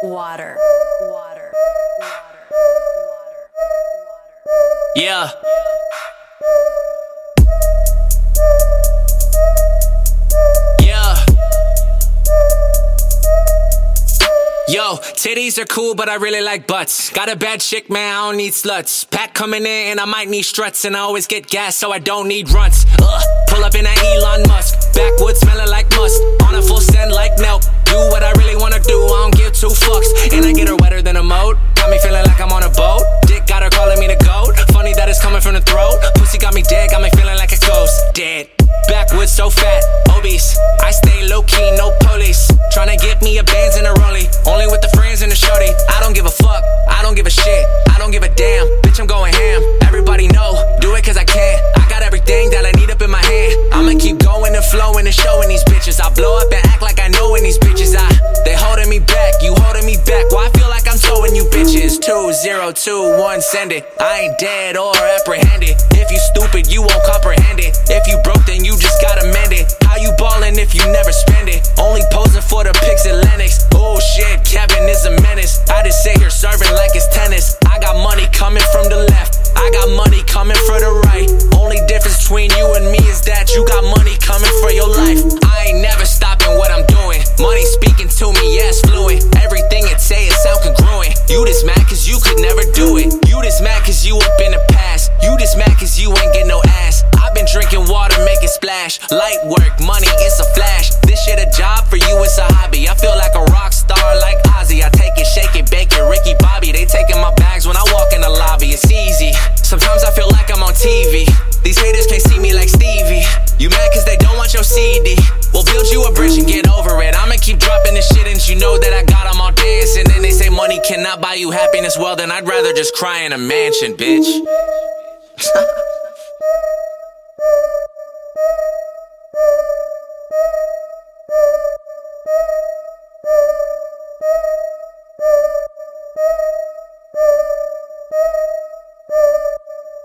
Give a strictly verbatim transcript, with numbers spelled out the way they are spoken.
water, water, water, water, yeah. Yeah. Yo, titties are cool, but I really like butts. Got a bad chick, man, I don't need sluts. Pack coming in, and I might need struts. And I always get gas, so I don't need runts. Ugh, pull up in that Elon Musk. Backwoods smelling like must. On a full send like milk. Do what I really wanna do, I don't give two fucks. And I get her wetter than a moat. Got me feeling like I'm on a boat. Dick got her calling me the goat. Funny that it's coming from the throat. Pussy got me dead, got me feeling like a ghost. Dead. Backwoods so fat, obese. I stay low-key, no police. Tryna get me a Benz and a Rollie. Only with the friends and the shorty. I don't give a fuck, I don't give a shit. I don't give a damn, bitch I'm going ham. Everybody know, do it cause I can. I got everything that I need up in my hand. I'ma keep going and flowing and showing these bitches. I blow up and act like I know in these bitches. I, they holding me back, you holding me back. Why I feel like I'm towing you bitches. Two, zero, two, one, send it. I ain't dead or apprehended. If you stupid, you won't comprehend it. If you broke, then you just gotta mend it. How you ballin' if you never spend it? Only posing for the pics at Lennox. Oh shit, Kevin is a menace. I just sit here serving like it's tennis. I got money coming from the left, I got money coming for the right. Only difference between you and me is that you got money coming for your life. I ain't never stopping what I'm doing. Money speaking to me, yes, fluent. Everything it say, it sound congruent. You just mad cause you could never do it. You just mad cause you up in the past. You just mad cause you ain't get no ass. I've been drinking water, make it splash. Light work, money, it's a flash. This shit a job, for you it's a hobby. I feel like a rock star like Ozzy. I take it, shake it, bake it, Ricky Bobby. They taking my bags when I walk in the lobby. It's easy. Sometimes I feel like I'm on T V. These haters can't see me like Stevie. You mad cause they don't want your C D. Well, build you a bridge and get over it. I'ma keep dropping this shit and you know that I got them all dancing. And they say money cannot buy you happiness. Well, then I'd rather just cry in a mansion, bitch.